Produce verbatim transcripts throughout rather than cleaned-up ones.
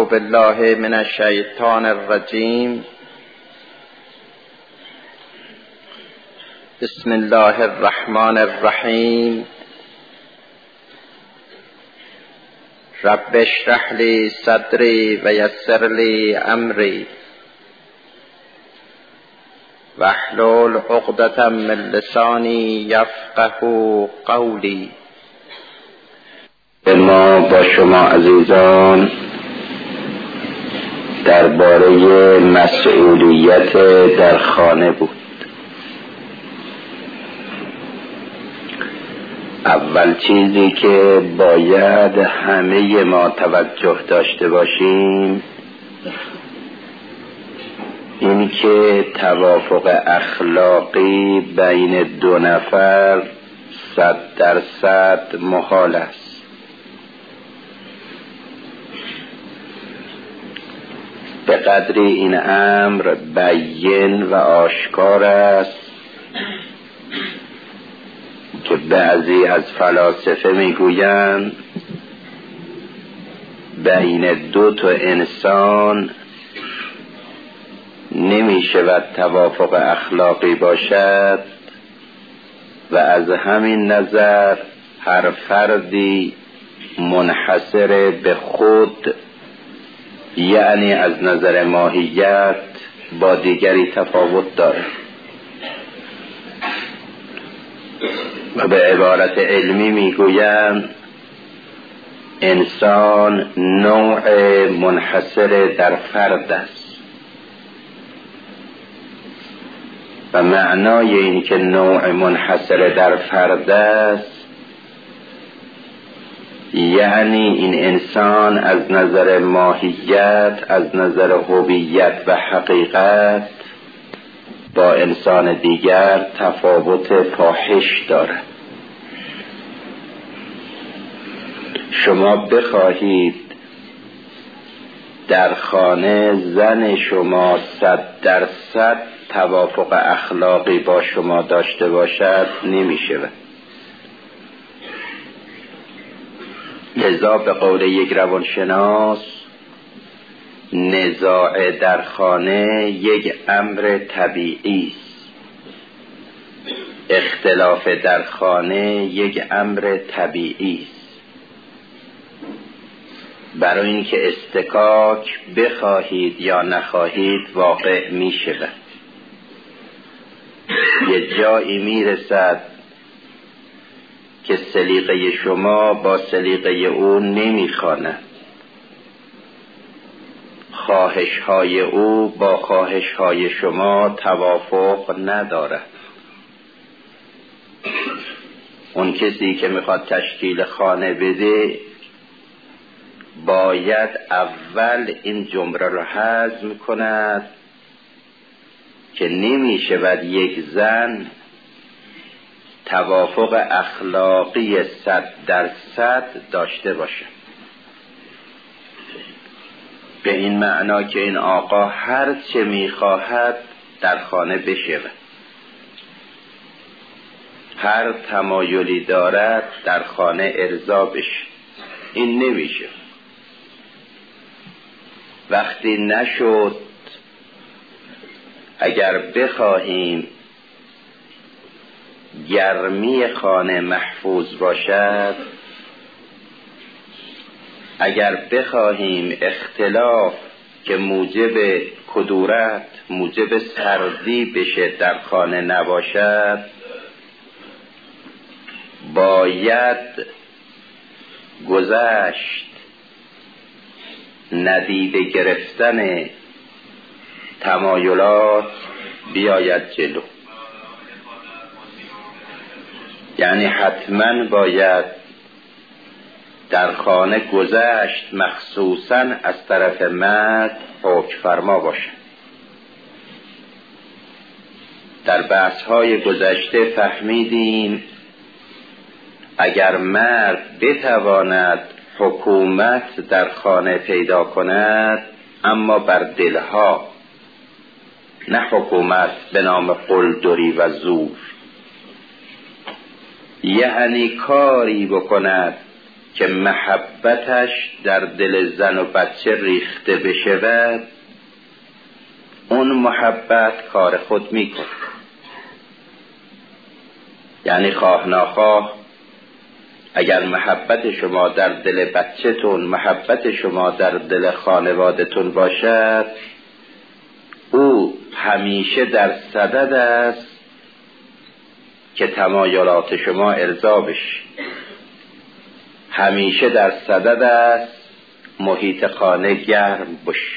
أعوذ بالله من الشيطان الرجيم. بسم الله الرحمن الرحيم. رب اشرح لي صدري ويسر لي أمري واحلل عقدة من لساني يفقهوا قولي. ما با شما عزیزان درباره مسئولیت در خانه بود. اول چیزی که باید همه ما توجه داشته باشیم این که توافق اخلاقی بین دو نفر صد درصد محال است. به قدری این امر بیان و آشکار است که بعضی از فلاسفه میگویند بین دو تا انسان نمی شود توافق اخلاقی باشد و از همین نظر هر فردی منحصر به خود، یعنی از نظر ماهیت با دیگری تفاوت دارد و به عبارت علمی میگویند انسان نوع منحصر در فرد است و معنای این که نوع منحصر در فرد است یعنی این انسان از نظر ماهیت، از نظر هویت و حقیقت با انسان دیگر تفاوت فاحش دارد. شما بخواهید در خانه زن شما صد درصد توافق اخلاقی با شما داشته باشد نمی شود. لذا به قول یک روانشناس نزاع در خانه یک امر طبیعی است. اختلاف در خانه یک امر طبیعی است. برای اینکه استکاک بخواهید یا نخواهید واقع می شود. یه جایی می رسد که سلیقه شما با سلیقه او نمیخواند، خواهش های او با خواهش های شما توافق ندارد. اون کسی که میخواد تشکیل خانه بده باید اول این جمله رو هضم کند که نمیشود یک زن توافق اخلاقی صد درصد داشته باشه، به این معنا که این آقا هر چه میخواهد در خانه بشود، هر تمایلی دارد در خانه ارضا بشه. این نمیشه. وقتی نشد، اگر بخواهیم گرمی خانه محفوظ باشد، اگر بخواهیم اختلاف که موجب کدورت، موجب سردی بشه در خانه نباشد، باید گذشت ندیده گرفتن تمایلات بیاید جلو. یعنی حتما باید در خانه گذشت مخصوصاً از طرف مرد حکم فرما باشد. در بحث‌های گذشته فهمیدیم اگر مرد بتواند حکومت در خانه پیدا کند، اما بر دلها، نه حکومت به نام قلدری و زور، یعنی کاری بکند که محبتش در دل زن و بچه ریخته بشود، اون محبت کار خود میکنه. یعنی خواه ناخواه اگر محبت شما در دل بچه‌تون، محبت شما در دل خانواده‌تون باشد، او همیشه در صدد است که تمایلات شما ارضا بشه، همیشه در صدد است محیط خانه گرم باشه.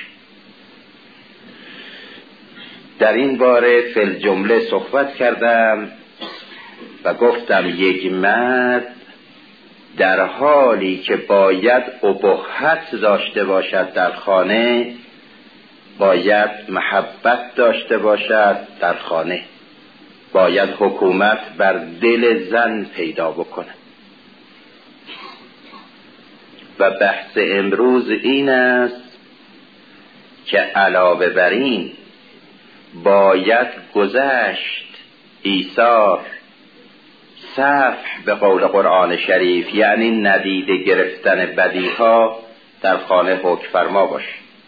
در این باره فی الجمله صحبت کردم و گفتم یک مرد در حالی که باید ابهت داشته باشد در خانه، باید محبت داشته باشد در خانه، باید حکومت بر دل زن پیدا بکنه. و بحث امروز این است که علاوه بر این باید گذشت، ایثار، صفح به قول قرآن شریف، یعنی ندیده گرفتن بدیها در خانه حکم فرما باشه.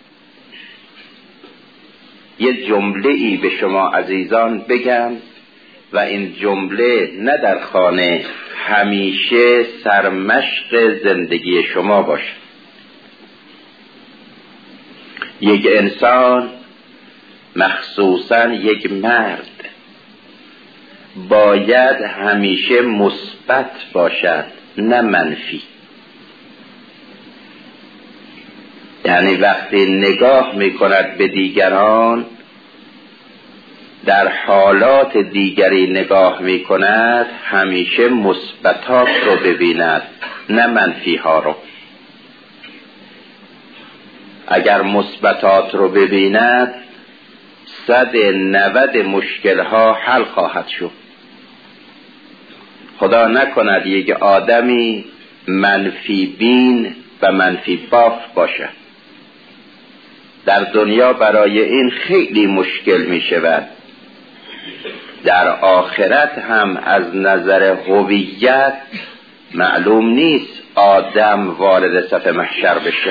یه جمله ای به شما عزیزان بگم و این جمله نه در خانه، همیشه سرمشق زندگی شما باشه. یک انسان، مخصوصاً یک مرد، باید همیشه مثبت باشد نه منفی. یعنی وقتی نگاه میکند به دیگران، در حالات دیگری نگاه میکند، همیشه مثبتات رو ببیند نه منفی ها رو. اگر مثبتات رو ببیند، صد نود مشکل ها حل خواهد شد. خدا نکند یک آدمی منفی بین و منفی باف باشه. در دنیا برای این خیلی مشکل می شود. در آخرت هم از نظر هویت معلوم نیست آدم وارد صف محشر بشه.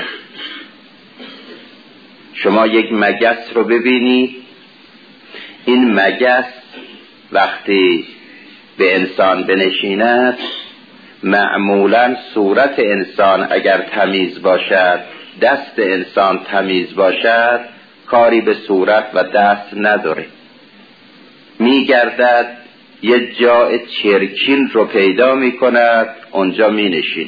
شما یک مگس رو ببینید، این مگس وقتی به انسان بنشیند، معمولا صورت انسان اگر تمیز باشد، دست انسان تمیز باشد، کاری به صورت و دست نداره. میگردد یه جای چرکین رو پیدا میکند، اونجا مینشینه.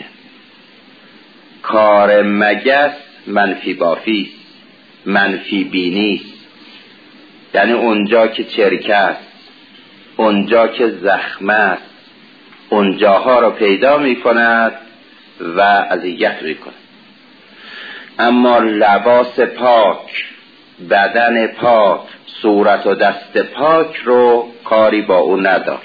کار مگس منفی بافی، منفی بینی، یعنی اونجا که چرک است، اونجا که زخم است، اونجاها رو پیدا می کند و اذیت می کند. اما لباس پاک، بدن پاک، صورت و دست پاک رو کاری با اون ندار.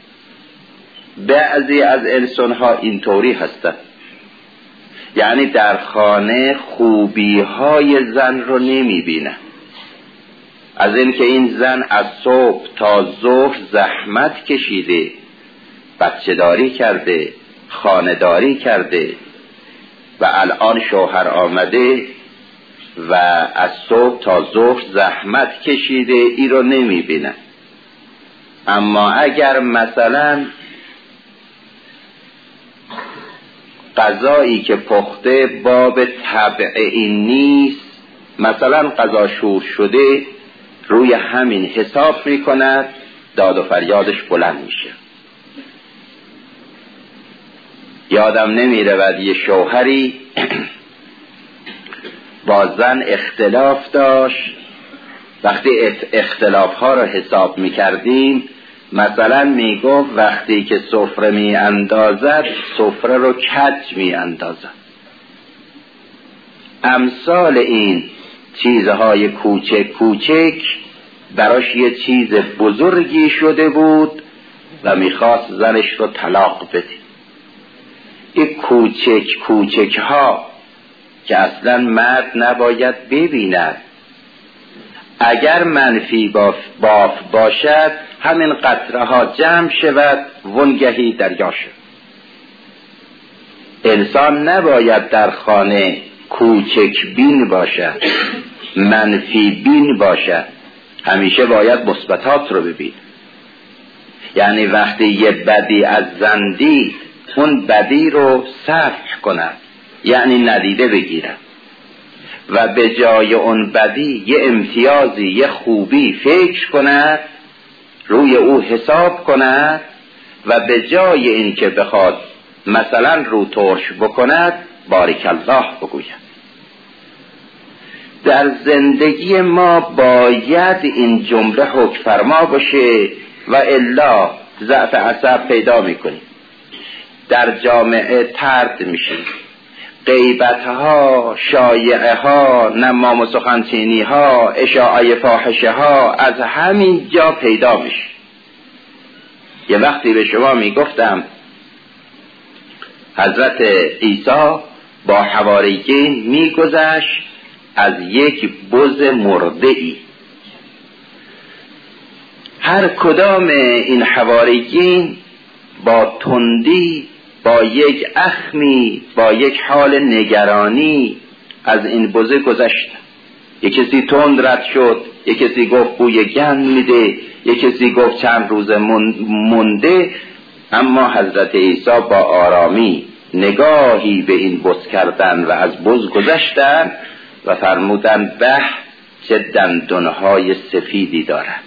بعضی از انسانها اینطوری هستند، یعنی در خانه خوبی های زن رو نمی بینن. از این که این زن از صبح تا ظهر زحمت کشیده، بچه داری کرده، خانه داری کرده و الان شوهر آمده و از صبح تا ظهر زحمت کشیده، ای رو نمی بینن. اما اگر مثلا غذایی که پخته باب طبع این نیست، مثلا غذا شور شده، روی همین حساب می کند، داد و فریادش بلند میشه. یادم نمی رود یه شوهری با زن اختلاف داشت. وقتی اختلاف ها رو حساب می کردیم، مثلا می گفت وقتی که سفره می اندازد، سفره رو کج می اندازد. امثال این چیزهای کوچک کوچک براش یه چیز بزرگی شده بود و میخواست زنش رو طلاق بده. این کوچک کوچک ها که اصلا مرد نباید ببیند، اگر منفی باف, باف باشد، همین قطره ها جمع شود، ونگهی دریا شد. انسان نباید در خانه کوچک بین باشد، منفی بین باشد، همیشه باید مثبتات رو ببین. یعنی وقتی یه بدی از زن دید اون بدی رو صفح کند، یعنی ندیده بگیرد و به جای اون بدی یه امتیازی، یه خوبی فکر کند، روی او حساب کند و به جای این که بخواد مثلا رو ترش بکند بارک الله بگوید. در زندگی ما باید این جمله حکم فرما باشه و الا ضعف عصب پیدا میکنیم، در جامعه طرد میشیم، غیبتها، شایعه ها، نمام و سخنچینی ها، اشاعه فاحشه ها از همین جا پیدا میشه. یه وقتی به شما میگفتم حضرت عیسی با حواریین میگذشت از یک بز مرده ای. هر کدام این حواریین با تندی، با یک اخمی، با یک حال نگرانی از این بزه گذشت. یک کسی تند رد شد، یک کسی گفت بوی گند میده، یک کسی گفت چند روز مونده. اما حضرت عیسی با آرامی نگاهی به این بز کردن و از بز گذشتن و فرمودن به چه دندانهای سفیدی دارد.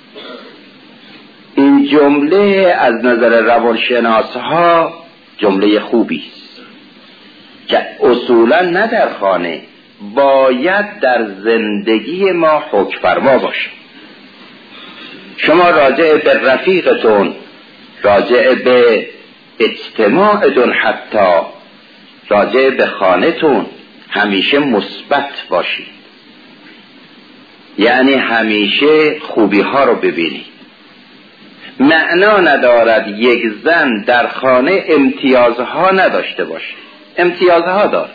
این جمله از نظر روانشناسها جمله خوبی است که اصولا نه در خانه، باید در زندگی ما حکم فرما باشه. شما راجع به رفیقتون، راجع به اجتماعتون، حتی راجع به خانه‌تون همیشه مثبت باشید، یعنی همیشه خوبی ها رو ببینید. معنا ندارد یک زن در خانه امتیازها نداشته باشه، امتیازها دار.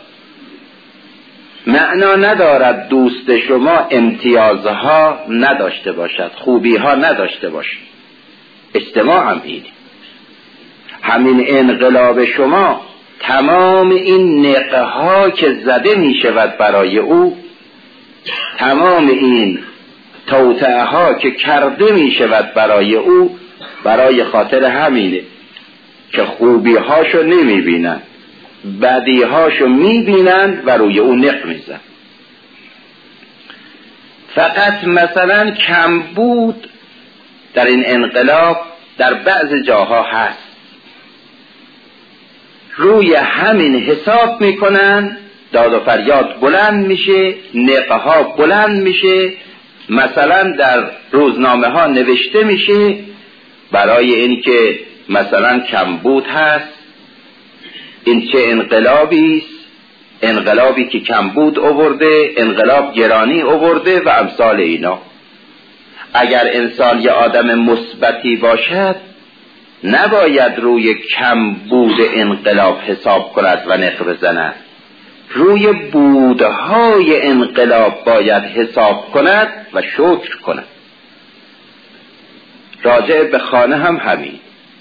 معنا ندارد دوست شما امتیازها نداشته باشد، خوبیها نداشته باشد. اجتماع هم اینه. همین انقلاب شما تمام این نقه ها که زده می شود برای او، تمام این توطئه ها که کرده می شود برای او، برای خاطر همینه که خوبی هاشو نمی بینن، بدی هاشو می بینن و روی او نق می زن. فقط مثلا کمبود در این انقلاب در بعض جاها هست، روی همین حساب میکنن، داد و فریاد بلند میشه، نقه ها بلند میشه، مثلا در روزنامه ها نوشته میشه برای اینکه مثلا کمبود هست، این چه انقلابی است، انقلابی که کمبود آورده، انقلاب گرانی آورده و امثال اینا. اگر انسان یه آدم مثبتی باشد نباید روی کمبود انقلاب حساب کند و نق بزند، روی بودهای انقلاب باید حساب کند و شکر کند. راجع به خانه هم همین.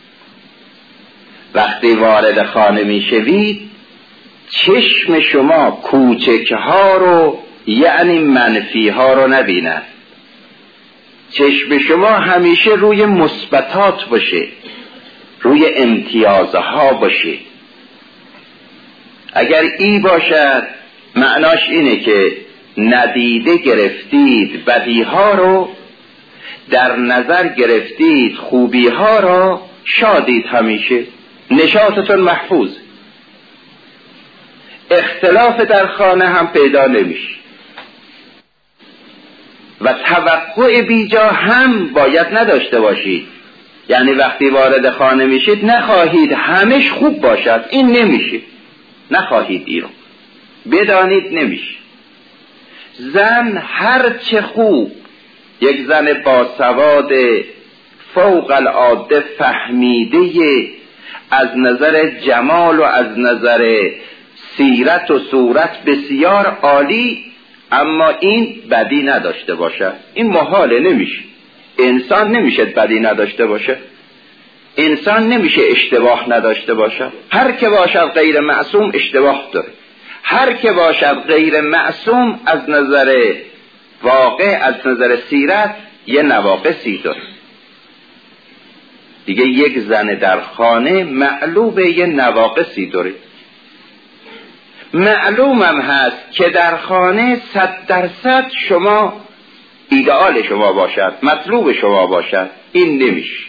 وقتی وارد خانه می شوید چشم شما کوچک ها رو، یعنی منفی ها رو نبیند. چشم شما همیشه روی مثبتات باشه، روی امتیازها باشه. اگر ای باشد معناش اینه که ندیده گرفتید بدیها رو، در نظر گرفتید خوبیها رو، شادید، همیشه نشاطتون محفوظ. اختلاف در خانه هم پیدا نمیشه و توقع بیجا هم باید نداشته باشید. یعنی وقتی وارد خانه میشید نخواهید همش خوب باشد، این نمیشه. نخواهید این رو بدانید، نمیشه. زن هر چه خوب، یک زن باسواد فوق العاده فهمیده از نظر جمال و از نظر سیرت و صورت بسیار عالی، اما این بدی نداشته باشه، این محاله، نمیشه. انسان نمیشه بدی نداشته باشه. انسان نمیشه اشتباه نداشته باشد. هر که باشد غیر معصوم اشتباه داره. هر که باشد غیر معصوم از نظر واقع، از نظر سیرت یه نواقصی داره. دیگه یک زن در خانه معلوم یه نواقصی داره. معلومم هست که در خانه صد درصد شما ایدئال شما باشد، مطلوب شما باشد. این نمیشه.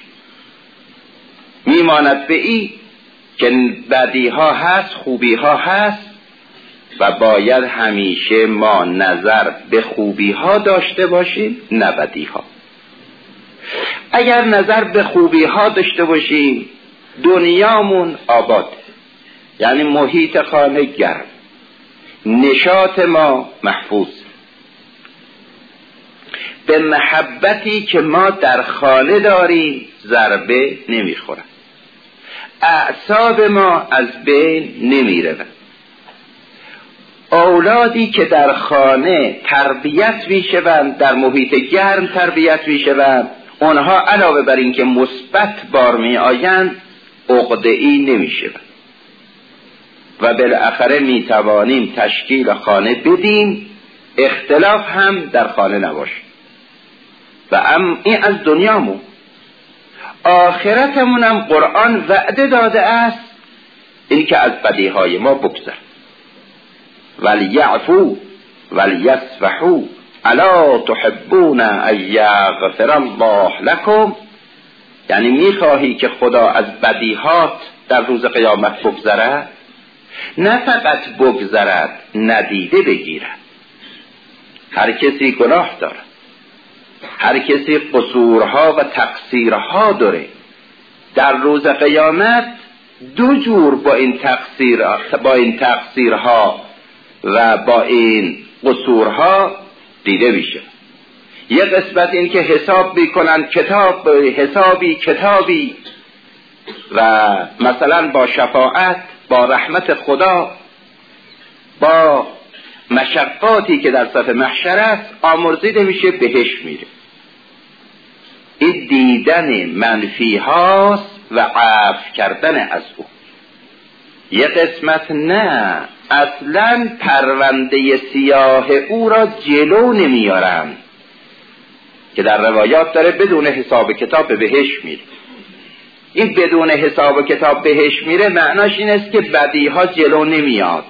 میماند به این که بدی ها هست، خوبی ها هست و باید همیشه ما نظر به خوبی ها داشته باشیم، نه بدی ها. اگر نظر به خوبی ها داشته باشیم دنیامون آباد، یعنی محیط خانه گرم، نشاط ما محفوظ، به محبتی که ما در خانه داریم ضربه نمیخورد، اعصاب ما از بین نمیره. اولادی که در خانه تربیت میشوند، در محیط گرم تربیت میشوند، اونها علاوه بر این که مثبت بار می آیند عقده‌ای نمیشوند و بالاخره می توانیم تشکیل خانه بدیم، اختلاف هم در خانه نباشه. و ام این از دنیامون. آخرتمون هم قرآن وعده داده است این که از بدیهای ما بگذر. ولیعفو ولیصفحوا الا تحبون ان یغفر الله لكم. یعنی میخواهی که خدا از بدیهات در روز قیامت بگذرد؟ نه فقط بگذرد، ندیده بگیرد. هر کسی گناه دارد، هر کسی قصورها و تقصیرها داره. در روز قیامت دو جور با این تقصیر با این تقصیرها و با این قصورها دیده میشه. یک قسمت این که حساب میکنن، کتاب حسابی کتابی، و مثلا با شفاعت، با رحمت خدا، با مشقاتی که در صف محشر است آمرزیده میشه، بهش میره. این دیدن منفی هاست و عفو کردن از او. یک قسمت نه، اصلا پرونده سیاه او را جلو نمیارن، که در روایات داره بدون حساب کتاب بهش میره. این بدون حساب کتاب بهش میره معناش این است که بدیها جلو نمیاد.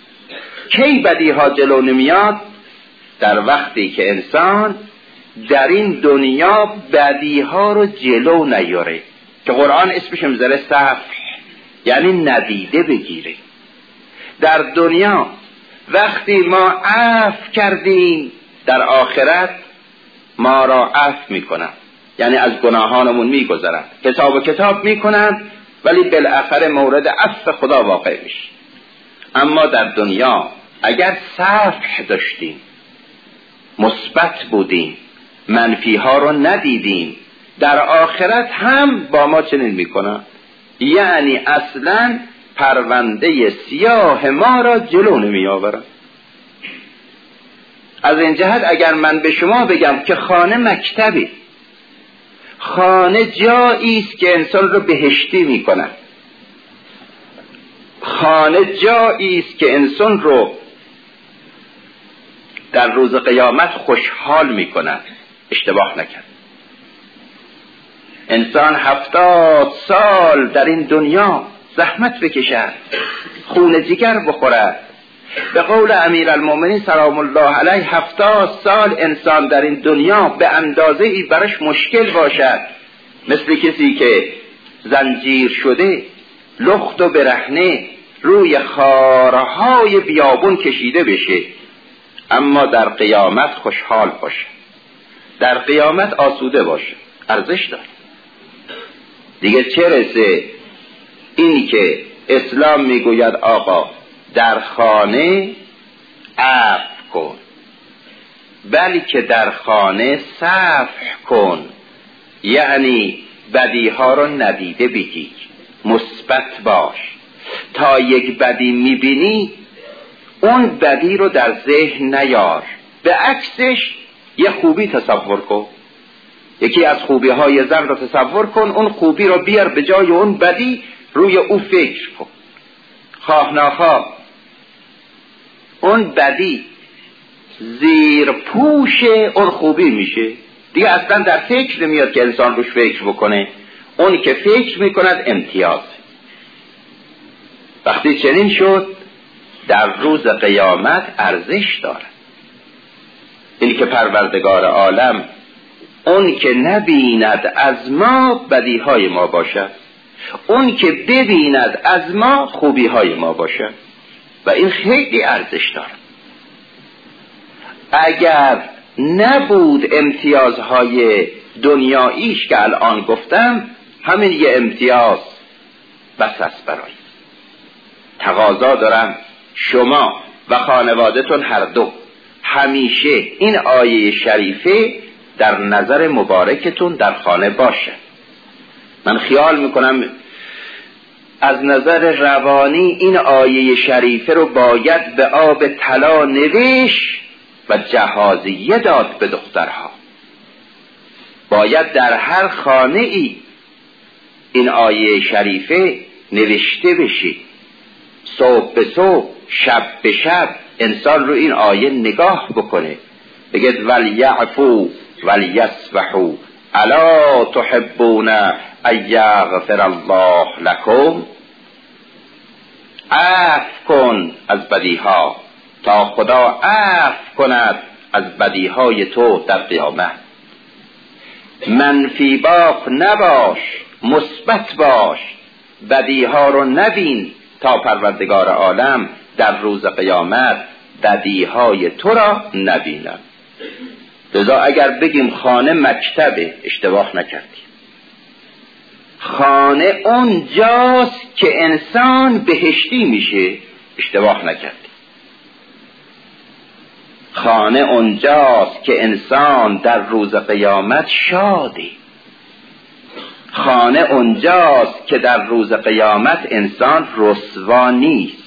کی بدیها جلو نمیاد؟ در وقتی که انسان در این دنیا بدیها رو جلو نیاره، که قرآن اسمش میذاره صفح، یعنی ندیده بگیره. در دنیا وقتی ما عفو کردیم، در آخرت ما را عفو میکنن، یعنی از گناهانمون میگذرن، حساب و کتاب میکنن، ولی بالاخره مورد عفو خدا واقع میشه. اما در دنیا اگر صفح داشتیم، مثبت بودیم، منفی ها رو ندیدیم، در آخرت هم با ما چنین میکنن، یعنی اصلا پرونده سیاه ما را جلو نمی آورن. از این جهت اگر من به شما بگم که خانه مکتبی، خانه جایی است که انسان رو بهشتی میکنه، خانه جایی است که انسان رو در روز قیامت خوشحال میکنه، اشتباه نکرد. انسان هفتاد سال در این دنیا زحمت بکشد، خون جگر بخورد. به قول امیرالمومنین سلام الله علیه هفتاد سال انسان در این دنیا به اندازه ای برش مشکل باشد، مثل کسی که زنجیر شده، لخت و برهنه، روی خارهای بیابون کشیده بشه، اما در قیامت خوشحال باشه، در قیامت آسوده باشه، ارزش داره. دیگه چه رسه اینی که اسلام میگوید آقا در خانه عفو کن، بلکه در خانه صفح کن، یعنی بدیها رو ندیده بگیر، مثبت باش. تا یک بدی میبینی اون بدی رو در ذهن نیار، به عکسش یه خوبی تصور کن. یکی از خوبی های زن رو تصور کن، اون خوبی رو بیار به جای اون بدی، روی او فکر کن، خواه ناخواه اون بدی زیر پوش اون خوبی میشه دیگه، اصلا در فکر نمیاد که انسان روش فکر بکنه. اون که فکر میکند امتیاز. وقتی چنین شد در روز قیامت ارزش دارد. این که پروردگار عالم اون که نبیند از ما بدیهای ما باشد، اون که ببیند از ما خوبیهای ما باشد، و این خیلی ارزش دارد. اگر نبود امتیازهای دنیاییش که الان گفتم، همین یه امتیاز بس است برای. تقاضا دارم شما و خانوادتون هر دو همیشه این آیه شریفه در نظر مبارکتون در خانه باشه. من خیال میکنم از نظر روانی این آیه شریفه رو باید به آب طلا نوشت و جهازیه داد به دخترها. باید در هر خانه ای این آیه شریفه نوشته بشه. صبح به صبح، شب به شب انسان رو این آیه نگاه بکنه، بگید ولیعفو ولیصفحوا الا تحبون ان یغفر الله لکم. عفو کن از بدیها تا خدا عفو کند از بدیهای تو در قیامت. منفی باف نباش، مثبت باش. بدیها رو نبین تا پروردگار عالم در روز قیامت بدیهای تو را نبینم. لذا اگر بگیم خانه مکتبه، اشتباه نکردیم. خانه اون جاست که انسان بهشتی میشه، اشتباه نکردیم. خانه اون جاست که انسان در روز قیامت شاده. خانه اون جاست که در روز قیامت انسان رسوا نیست.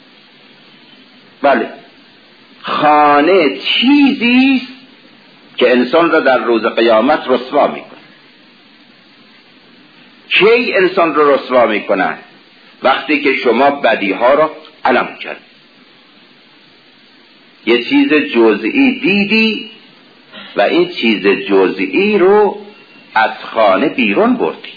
بله، خانه چیزیست که انسان را در روز قیامت رسوا میکنه. کی انسان را رسوا میکنه؟ وقتی که شما بدیها را علم کرد، یه چیز جزئی دیدی و این چیز جزئی رو از خانه بیرون بردی.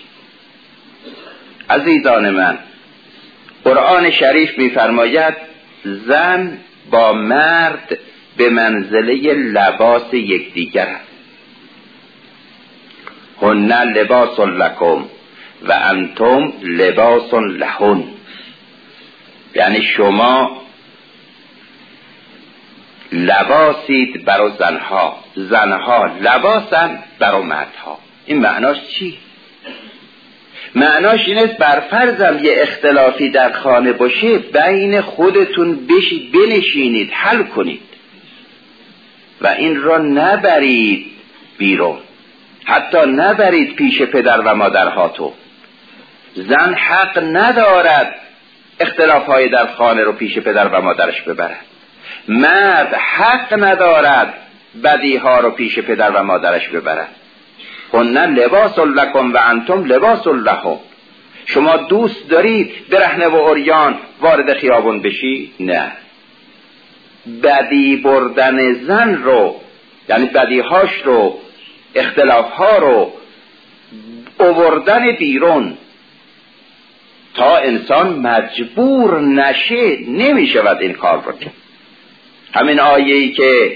عزیزان من، قرآن شریف میفرماید زن با مرد به منزله لباس یکدیگر است. هن لباس لکم و انتم لباس لهن. یعنی شما لباسید برای زنها، زنها لباسن برای مردها. این معناش چی؟ معناش اینه بر فرضم یه اختلافی در خانه باشه، بین خودتون بشید، بنشینید، حل کنید و این را نبرید بیرون، حتی نبرید پیش پدر و مادرهاتون. زن حق ندارد اختلافهای در خانه رو پیش پدر و مادرش ببرد. مرد حق ندارد بدیها رو پیش پدر و مادرش ببرد. هن لباس لکم و انتم لباس لهم. شما دوست دارید برهنه و عریان وارد خیابون بشی؟ نه. بدی بردن زن رو، یعنی بدیهاش رو، اختلافها رو آوردن بیرون تا انسان مجبور نشه، نمیشود این کار رو کرد. همین آیه‌ای که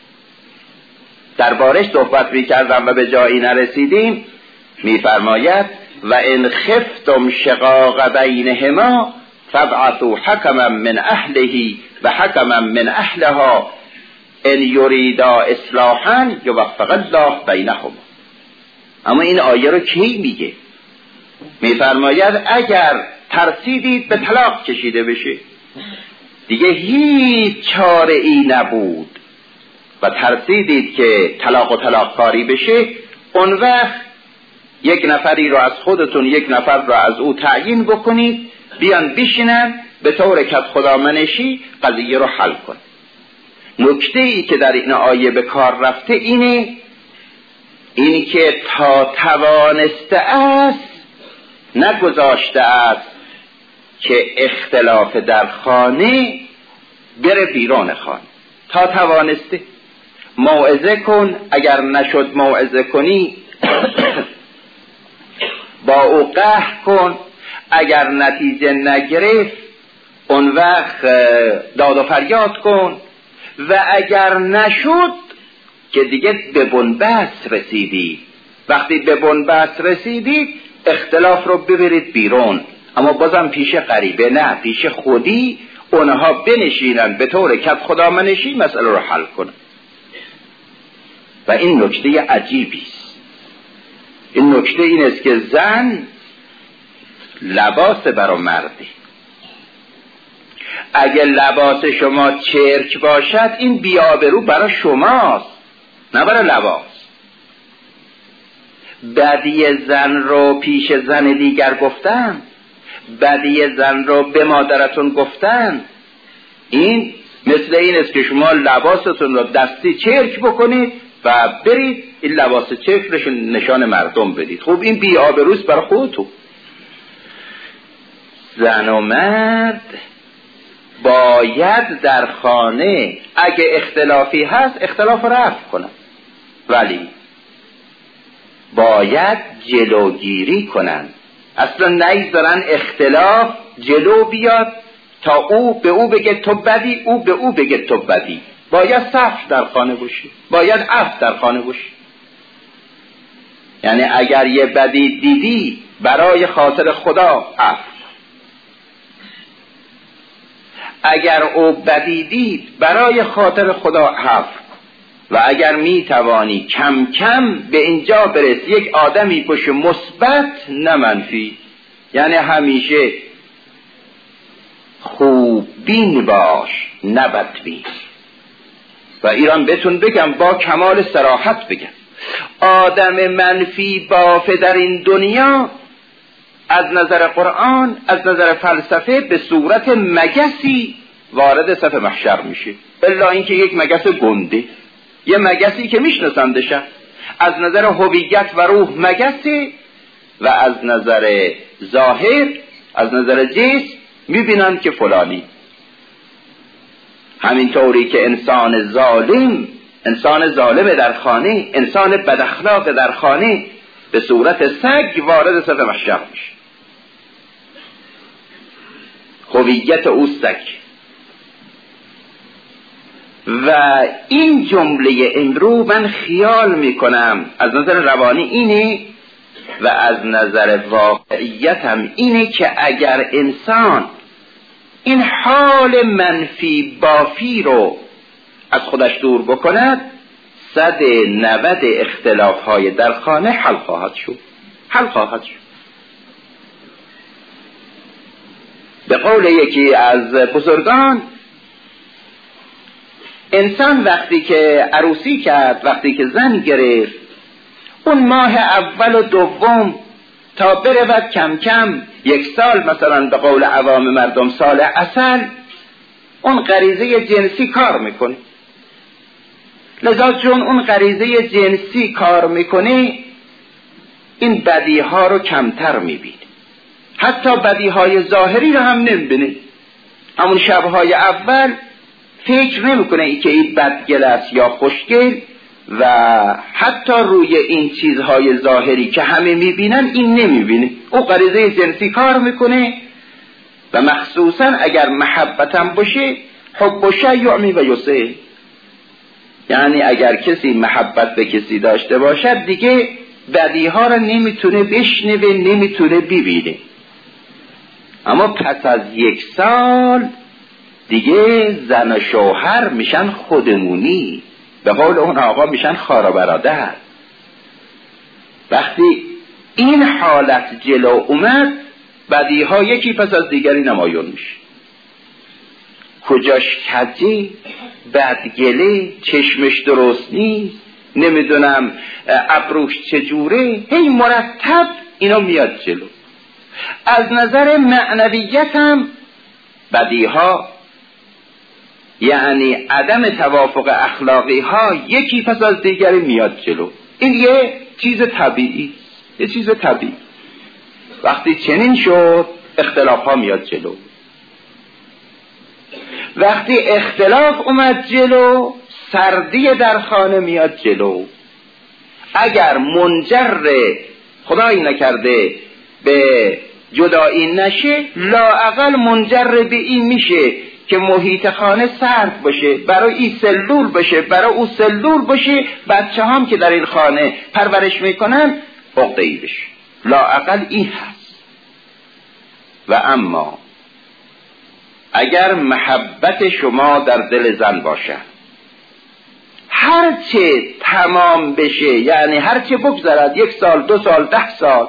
دربارش صحبت می‌کردم و به جایی نرسیدیم، می‌فرماید و ان خفتم شقاق بینهما فابعثوا حکما من اهله و حکما من اهلها ان یریدا اصلاحا یوفق الله بینهما. اما این آیه رو کی میگه؟ می‌فرماید اگر ترسیدید به طلاق کشیده بشه، دیگه هیچ چاره ای نبود و ترسیدید که طلاق و طلاق کاری بشه، اون وقت یک نفری رو از خودتون، یک نفر رو از او تعیین بکنید، بیان بشینن به طور کت خدا منشی قضیه رو حل کن. نکته ای که در این آیه به کار رفته اینه اینی که تا توانسته است نگذاشته است که اختلاف در خانه بره بیرون خانه. تا توانسته موعظه کن، اگر نشد موعظه کنی با او قهر کن، اگر نتیجه نگرفت اون وقت داد و فریاد کن، و اگر نشد که دیگه به بنبست رسیدی. وقتی به بنبست رسیدید اختلاف رو ببرید بیرون، اما بازم پیش غریبه نه، پیش خودی اونها بنشینن به طور کد خدا منشی مسئله رو حل کنن. و این نکته عجیبی است. این نکته این است که زن لباس برای مردی. اگه لباس شما چرک باشد این بی‌آبرو برای شماست، نه برای لباس. بدی زن رو پیش زن دیگر گفتن، بدی زن رو به مادرتون گفتن، این مثل این است که شما لباستون رو دستی چرک بکنید و برید این لباس چرک رو نشان مردم بدید. خب این بی‌آبروست برای خودتون. زن و مرد باید در خانه اگه اختلافی هست اختلاف رفع کنن، ولی باید جلوگیری کنن. اصلا نگذارن اختلاف جلو بیاد تا او به او بگه تو بدی، او به او بگه تو بدی. باید صف در خانه باشی، باید عفو در خانه باشی. یعنی اگر یه بدی دیدی برای خاطر خدا عفو، اگر او بدی دید برای خاطر خدا عفو، و اگر می توانی کم کم به اینجا برس یک آدمی باش مثبت نه منفی، یعنی همیشه خوب بین باش نه بدبین. و ایران بهتون بگم با کمال صراحت بگم، آدم منفی بافه در این دنیا از نظر قرآن، از نظر فلسفه به صورت مگسی وارد صف محشر میشه، الا اینکه یک مگس گنده، یه مگسی که میشناسندشه، از نظر هویت و روح مگسی و از نظر ظاهر، از نظر جسم میبینن که فلانی. همینطوری که انسان ظالم، انسان ظالم در خانه، انسان بداخلاق در خانه به صورت سگ وارد صف محشر میشه، هویت او سگ. و این جمله امرو من خیال میکنم از نظر روانی اینه و از نظر واقعیت هم اینه که اگر انسان این حال منفی بافی رو از خودش دور بکند، صد نود اختلاف های در خانه حل خواهد شد، حل خواهد شد. به قول یکی از بزرگان، انسان وقتی که عروسی کرد، وقتی که زن گرفت، اون ماه اول و دوم تا برود کم کم یک سال، مثلا به قول عوام مردم سال عسل، اون غریزه جنسی کار میکنه. لذا چون اون غریزه جنسی کار میکنه این بدیها رو کمتر میبینه، حتی بدیهای ظاهری رو هم نمیبینه. همون شبهای اول فکر نمیکنه ای که این بدگل است یا خوشگل، و حتی روی این چیزهای ظاهری که همه میبینن این نمیبینه. او غریزه جنسی کار میکنه و مخصوصا اگر محبتم باشه حب و شیعمی و یسه، یعنی اگر کسی محبت به کسی داشته باشد دیگه بدیها رو نمیتونه بشنوه، نمیتونه ببینه. اما پس از یک سال دیگه زن و شوهر میشن خودمونی، به قول اون آقا میشن خواهر و برادر. وقتی این حالت جلو اومد بدیها یکی پس از دیگری نمایان میشه. کجاش کجی، بدگله، چشمش درست نیست، نمیدونم ابروش چجوره، هی مرتب اینا میاد جلو. از نظر معنویت هم بدیها، یعنی عدم توافق اخلاقی ها یکی پس از دیگری میاد جلو. این یه چیز طبیعی، یه چیز طبیعی. وقتی چنین شد اختلاف ها میاد جلو. وقتی اختلاف اومد جلو سردی در خانه میاد جلو. اگر منجر خدایی نکرده به جدایی نشه، لااقل منجر به این میشه که محیط خانه سرد باشه، برای این سلول باشه، برای او سلول باشه، بچه هم که در این خانه پرورش میکنن عقده‌ای بشه. لااقل این هست. و اما اگر محبت شما در دل زن باشه، هرچه تمام بشه، یعنی هرچه بگذرد یک سال، دو سال، ده سال،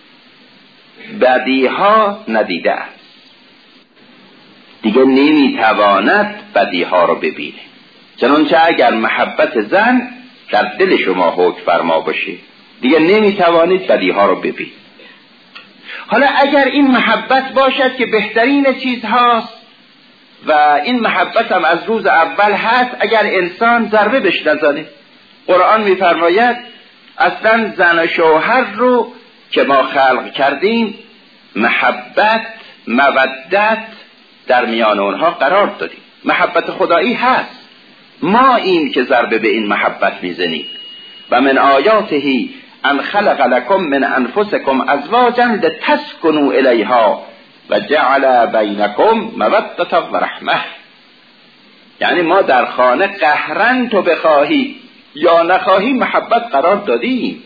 بدیها ندیده است، دیگه نمیتواند بدیها رو ببینه. چنانچه اگر محبت زن در دل شما حکم فرما باشه، دیگه نمیتوانید بدیها رو ببینید. حالا اگر این محبت باشد که بهترین چیز هاست و این محبت هم از روز اول هست، اگر انسان ضربه بهش نزنه. قرآن میفرماید اصلا زن و شوهر رو که ما خلق کردیم محبت، مودت در میان اونها قرار دادیم. محبت خدایی هست، ما این که ضربه به این محبت میزنیم. و من آیاته ان خلق لکم من انفسکم ازواجا لتسکنوا الیها و جعل بینکم مودة و رحمه. یعنی ما در خانه قهرن تو بخواهی یا نخواهی محبت قرار دادیم،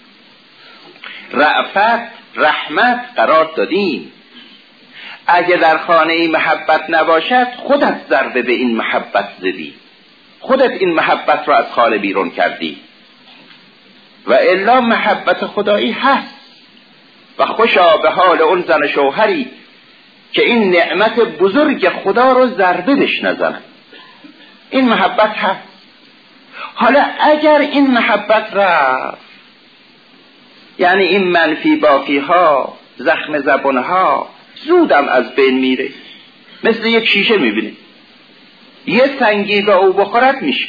رأفت، رحمت قرار دادیم. اگه در خانه این محبت نباشد خودت ضربه به این محبت زدی، خودت این محبت رو از خانه بیرون کردی. و الا محبت خدایی هست و خوشا به حال اون زن شوهری که این نعمت بزرگ خدا رو ضربه بهش نزنن. این محبت هست. حالا اگر این محبت رفت، یعنی این منفی باقی ها، زخم زبون ها زودم از بین میره. مثل یک شیشه میبینی یه سنگی به او بخورد میشه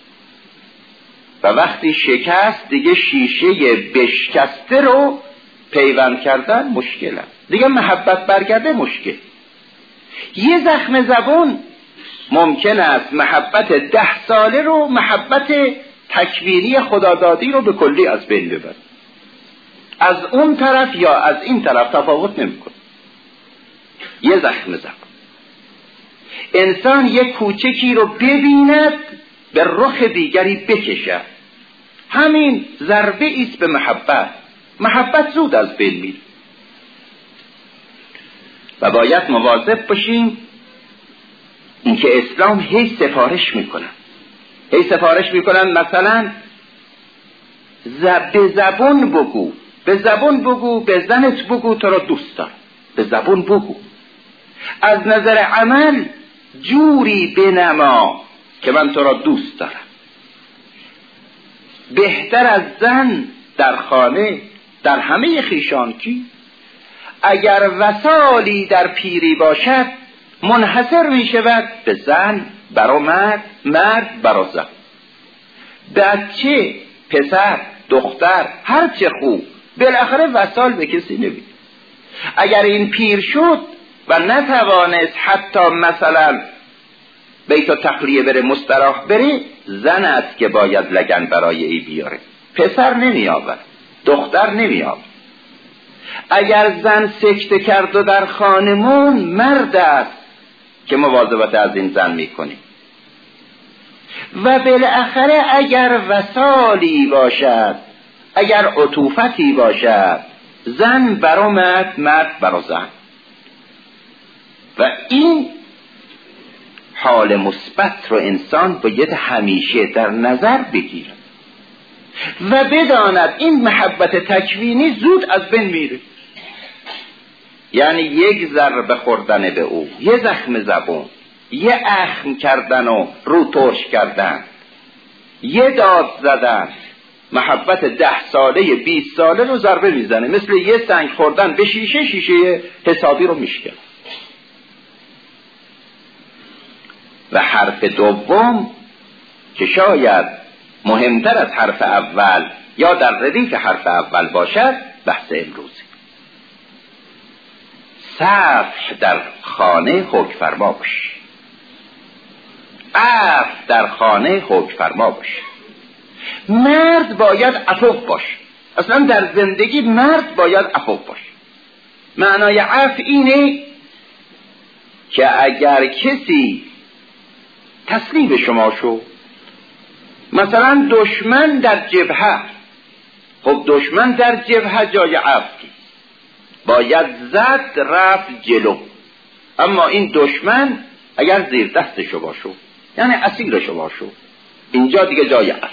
و وقتی شکست دیگه شیشه بشکسته رو پیوند کردن مشکل است. دیگه محبت برگرده مشکل. یه زخم زبون ممکن است محبت ده ساله رو، محبت تکوینی خدادادی رو به کلی از بین ببره. از اون طرف یا از این طرف تفاوت نمیکنه. یه زخم زبون. انسان یک کوچکی رو ببیند به رخ دیگری بکشد، همین ضربه ایست به محبت. محبت زود از بین میره و باید مواظب باشیم اینکه اسلام هی سفارش میکنن هی سفارش میکنن مثلا به زبون بگو، به زبون بگو، به زنت بگو تو را دوست دارم، به زبون بگو. از نظر عمل جوری بنما که من تو را دوست دارم. بهتر از زن در خانه در همه خیشان کی؟ اگر وصالی در پیری باشد منحصر می شود به زن برا مرد، مرد برا زن. بچه، پسر، دختر، هر چه خوب بالاخره وصال به کسی نمیده. اگر این پیر شد و نتوانست حتی مثلا بیت و تخلیه بره، مستراح بره، زن است که باید لگن برای ای بیاره. پسر نمیآورد، دختر نمیآورد. اگر زن سکته کرد و در خانمون، مرد است که مواظبت از این زن میکنه. و بالاخره اگر وصالی باشد، اگر عطوفتی باشد، زن برا مرد، مرد برا زن. و این حال مثبت رو انسان باید همیشه در نظر بگیرد و بداند این محبت تکوینی زود از بین میره. یعنی یک ضربه خوردن به او، یه زخم زبون، یه اخم کردن و رو ترش کردن، یه داد زدن، محبت ده ساله بیست ساله رو ضربه میزنه. مثل یه سنگ خوردن به شیشه، شیشه حسابی رو میشکنه. و حرف دوم که شاید مهمتر از حرف اول یا در ردیف حرف اول باشد بحث امروزی. صفح در خانه حکم فرما باش، عفو در خانه حکم فرما باش. مرد باید عفو باش، اصلا در زندگی مرد باید عفو باش. معنای عفو اینه که اگر کسی تسلیم شما شو، مثلا دشمن در جبهه، خب دشمن در جبهه جای عفو باید زد رفت جلو، اما این دشمن اگر زیر دست شما شو، یعنی اسیر شما شو، اینجا دیگه جای عفو.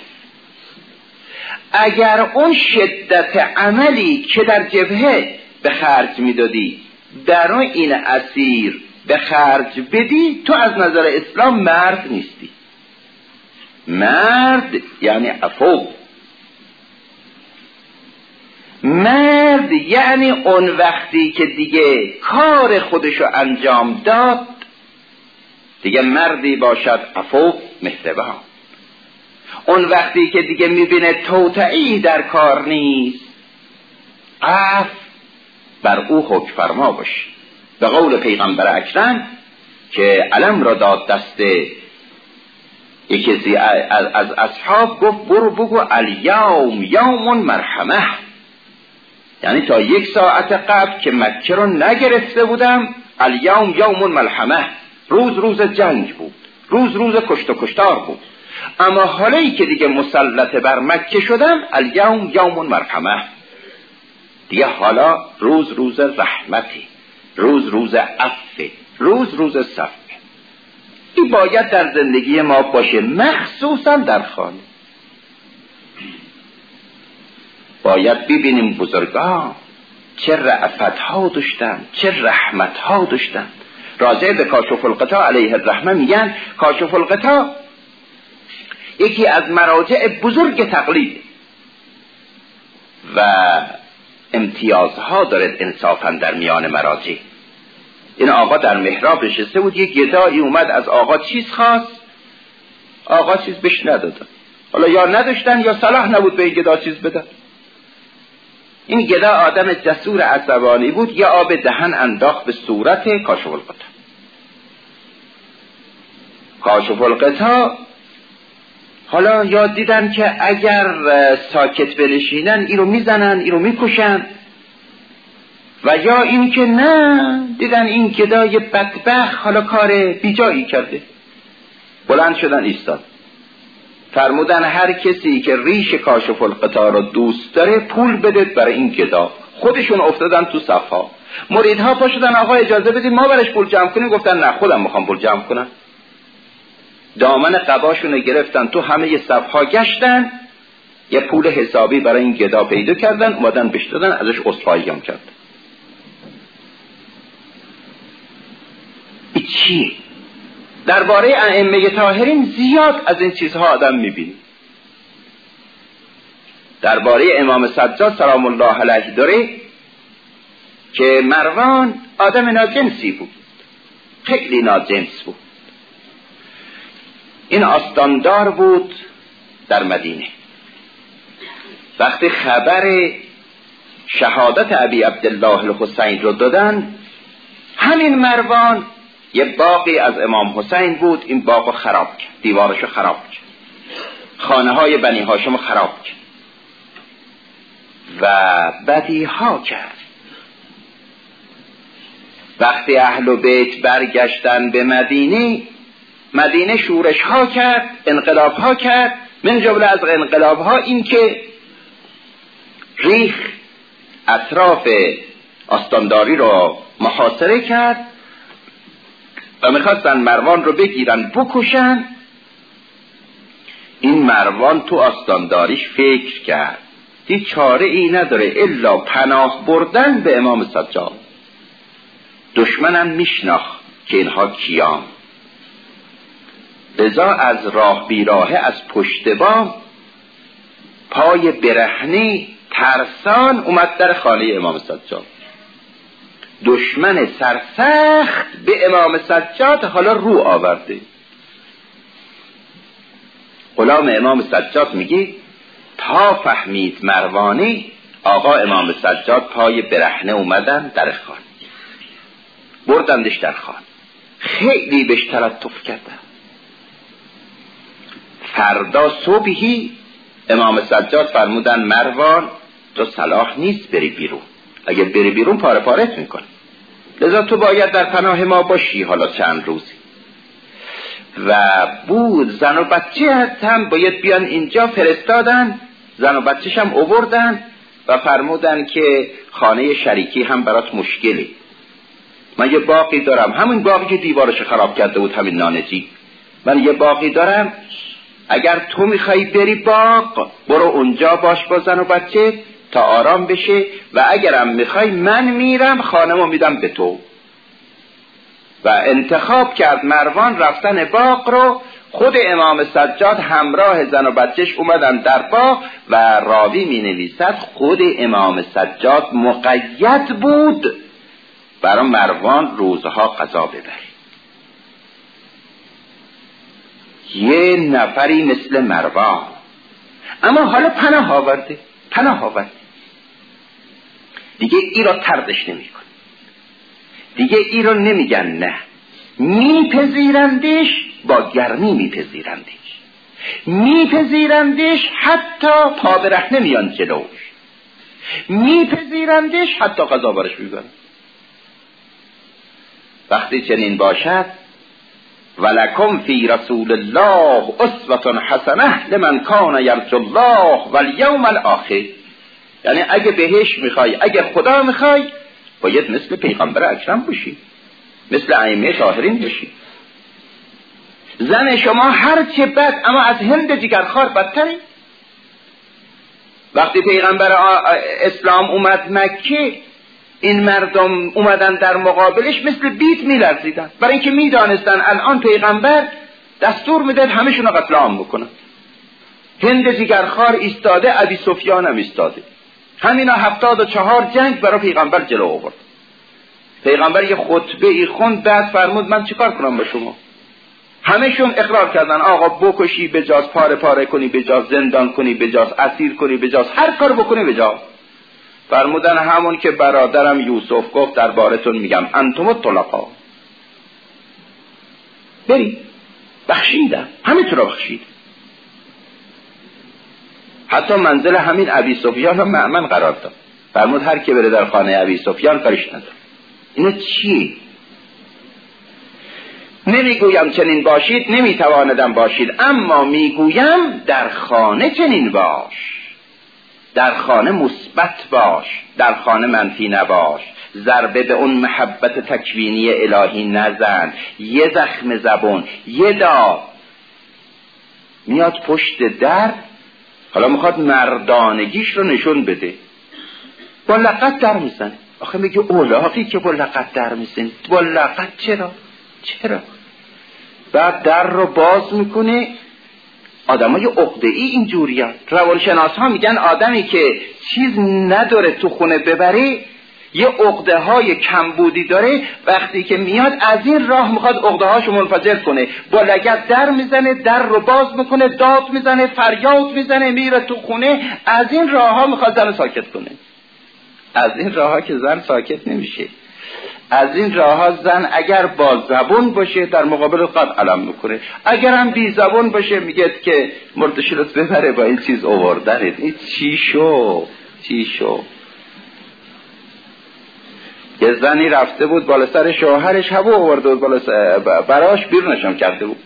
اگر اون شدت عملی که در جبهه به خرج میدادی در این اسیر به خرج بدی، تو از نظر اسلام مرد نیستی. مرد یعنی عفو. مرد یعنی اون وقتی که دیگه کار خودشو انجام داد دیگه مردی باشد عفو مهربان. اون وقتی که دیگه میبینه توطئه‌ای در کار نیست، عفو بر او حکم فرما باش. به قول پیغمبر اکرم که علم را داد دست یکی از, از اصحاب، گفت برو بگو الیوم یوم مرحمه، یعنی تا یک ساعت قبل که مکه رو نگرفته بودم الیوم یوم ملحمه، روز روز جنگ بود، روز روز کشت و کشتار بود، اما حالی که دیگه مسلط بر مکه شدم الیوم یوم مرحمه، دیگه حالا روز روز رحمتی، روز روز عفو، روز روز صفح. این باید در زندگی ما باشه، مخصوصا در خانه. باید ببینیم بزرگان چه رأفت ها داشتن، چه رحمت ها داشتن. راجع به کاشف الغطا علیه الرحمه میگن کاشف الغطا یکی از مراجع بزرگ تقلید و امتیازها دارد انصافا در میان مراجع. این آقا در محراب نشسته بود، یک گدایی اومد از آقا چیز خواست، آقا چیز بهش ندادن. حالا یا نداشتن یا صلاح نبود به این گدا چیز بدن. این گدا آدم جسور عصبانی بود، یا آب دهن انداخت به صورت کاشف الغطا. کاشف الغطا حالا یاد دیدن که اگر ساکت بنشینن این رو میزنن، این رو میکشن، و یا این که نه، دیدن این گدای بدبخت حالا کار بیجایی کرده، بلند شدن ایستاد، فرمودن هر کسی که ریش کاشف الغطا رو دوست داره پول بده برای این گدا. خودشون افتادن تو صفها، مریدها پا شدن آقا اجازه بدید ما برش پول جمع کنیم، گفتن نه خودم میخوام پول جمع کنم. دامن قباشون گرفتن، تو همه صفها گشتن، یه پول حسابی برای این گدا پیدا کردن، اومدن بهش دادن، ازش عذرخواهی هم کردن. این چیه؟ درباره ائمه طاهرین زیاد از این چیزها آدم میبینی. درباره امام سجاد سلام الله علیه داره که مروان آدم ناجنسی بود، خیلی ناجنس بود. این آستاندار بود در مدینه. وقتی خبر شهادت ابی عبدالله الحسین رو دادن، همین مروان یه باقی از امام حسین بود، این باغو خراب کرد، دیوارشو خراب کرد، خانه های بنی هاشم خراب کرد و بدیها کرد. وقتی اهل بیت برگشتن به مدینه، مدینه شورش ها کرد، انقلاب ها کرد. من جمله از انقلاب ها این که ریخ اطراف آستانداری رو محاصره کرد و میخواستن مروان رو بگیرن بکشن. این مروان تو آستانداریش فکر کرد هیچ چاره ای نداره الا پناه بردن به امام سجاد. دشمنم میشناخت که اینها کیان، لذا از راه بیراهه از پشت بام پای برهنه ترسان اومد در خانه امام سجاد. دشمن سرسخت به امام سجاد حالا رو آورده. غلام امام سجاد میگه پا فهمید مروانی، آقا امام سجاد پای برهنه اومدن در خانه، بردندش در خانه، خیلی بهش تلطف کردن. فردا صبحی امام سجاد فرمودن مروان تو صلاح نیست بری بیرون، اگه بری بیرون پاره پارت میکنه، لذا تو باید در پناه ما باشی حالا چند روزی. و بود زن و بچه هم باید بیان اینجا، فرستادن زن و بچه‌ش هم آوردن و فرمودن که خانه شریکی هم برات مشکلی، من یه باقی دارم، همین باقی که دیوارش خراب کرده بود، همین نانجی، من یه باقی دارم، اگر تو میخوای بری باغ برو اونجا باش با زن و بچه تا آرام بشه، و اگرم میخوای من میرم خانمو میدم به تو. و انتخاب کرد مروان رفتن باغ رو. خود امام سجاد همراه زن و بچهش اومدن در باغ و راوی می نویسد خود امام سجاد مقید بود برای مروان روزها قضا ببره. یه نفری مثل مروان، اما حالا پناه آورده، پناه آورده دیگه ای را تردش نمی کن، دیگه ای را نمیگن نه، میپذیرندش، با گرمی میپذیرندش، میپذیرندش حتی پا برهنه میان جلوش، میپذیرندش حتی قضا بارش میبرن. وقتی چنین باشد ولکم فی رسول الله اسوة حسنه لمن کان یرجو الله والیوم الاخر، یعنی اگه بهش میخوای، اگه خدا میخوای، باید مثل پیغمبر اکرم باشی، مثل ائمه طاهرین باشی. زن شما هر چه بد، اما از هند جگرخوار بدتری. وقتی پیغمبر اسلام اومد مکه، این مردم اومدن در مقابلش مثل بیت میلرزیدن، برای اینکه میدانستن الان پیغمبر دستور میداد همشون رو قتل عام بکنن. هند جگرخوار ایستاده، ابی سفیان هم ایستاده، همینا هفتاد و چهار جنگ برای پیغمبر جلو آورد. پیغمبر یه خطبه ای خوند، بعد فرمود من چیکار کنم با شما؟ همشون اقرار کردن آقا بکشی بجاز، پاره پاره کنی بجاز، زندان کنی بجاز، اسیر کنی بجاز، هر کار بکنی بجاز. فرمودن همون که برادرم یوسف گفت دربارتون میگم، انتم الطلقاء، بری بخشیدم، همه تو رو بخشید. حتی منزل همین ابی سفیان رو مأمن قرار داد، فرمود هر کی بره در خانه ابی سفیان کارش نداره. اینو چی؟ نمیگویم چنین باشید، نمیتواندم باشید، اما میگویم در خانه چنین باش، در خانه مثبت باش، در خانه منفی نباش، ضربه به اون محبت تکوینی الهی نزن. یه زخم زبون، یه داد میاد پشت در، حالا میخواد مردانگیش رو نشون بده، با لقد در میزنه. آخه میگه اولاقی که با لقد در میزنه، با لقد چرا؟ چرا؟ بعد در رو باز میکنه. آدمای عقده‌ای اینجوری هست. روانشناس ها میگن آدمی که چیز نداره تو خونه ببره، یه عقده های کمبودی داره، وقتی که میاد از این راه میخواد عقده هاشو منفجر کنه، با لگد در میزنه، در رو باز میکنه، داد میزنه، فریاد میزنه، میره تو خونه. از این راه ها میخواد زن ساکت کنه. از این راه ها که زن ساکت نمیشه. از این راه ها زن اگر با زبون باشه در مقابل قد علم میکنه، اگر هم بی زبون باشه میگه که مردشیرت ببره با این چیز اووردنت. این چی شو چی شو یه زنی رفته بود بالا سر شوهرش، هوا آورده بود بالا سر براش، بیرونشم کرده بود،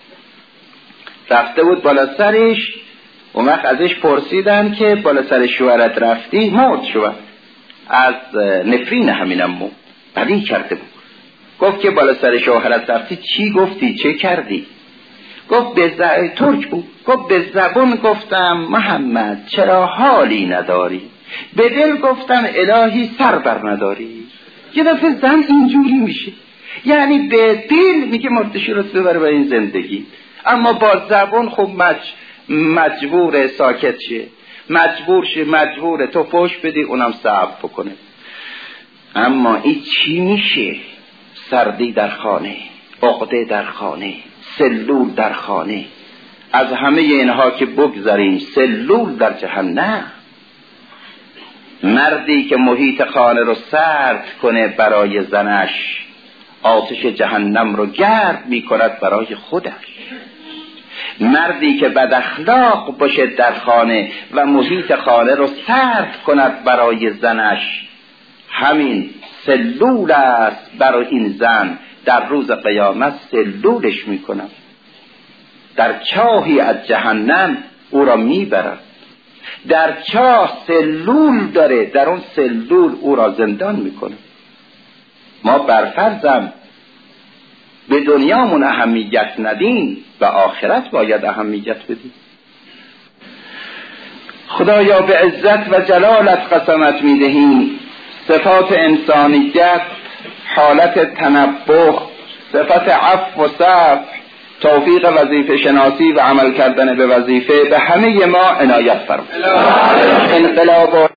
رفته بود بالا سرش. اون وقت ازش پرسیدن که بالا سر شوهرت رفتی؟ مرد شوهر از نفرین همینم مرد، بدی کرده بود. گفت که بالا سر شوهرت رفتی چی گفتی؟ چه کردی؟ گفت به ز... ترک بود. گفت به زبون گفتم محمد چرا حالی نداری، به دل گفتم الهی سر بر نداری. یه دفعه زن اینجوری میشه، یعنی به دل میگه مرتشی رو ببره به این زندگی، اما با زبون خب مج... مجبور ساکت شه، مجبور شه، مجبور تو فوش بدی اونم صبر بکنه. اما این چی میشه؟ سردی در خانه، عقده در خانه، سلول در خانه. از همه اینها که بگذاریم، سلول در جهنم. مردی که محیط خانه رو سرد کنه برای زنش، آتش جهنم رو گرم می کند برای خودش. مردی که بد اخلاق باشه در خانه و محیط خانه رو سرد کند برای زنش، همین سلول است برای این زن، در روز قیامت سلولش می کند، در چاهی از جهنم او را می برد. در چاه سلول داره، در اون سلول او را زندان می کند. ما برفرضم به دنیامون اهمیت ندیم و آخرت باید اهمیت بدیم. خدایا به عزت و جلالت قسمت میدهیم صفات انسانیت، حالت تنبه، صفت عفو و صفح، توفیق وظیفه شناسی و عمل کردن به وظیفه به همه ما عنایت فرما. انقلاب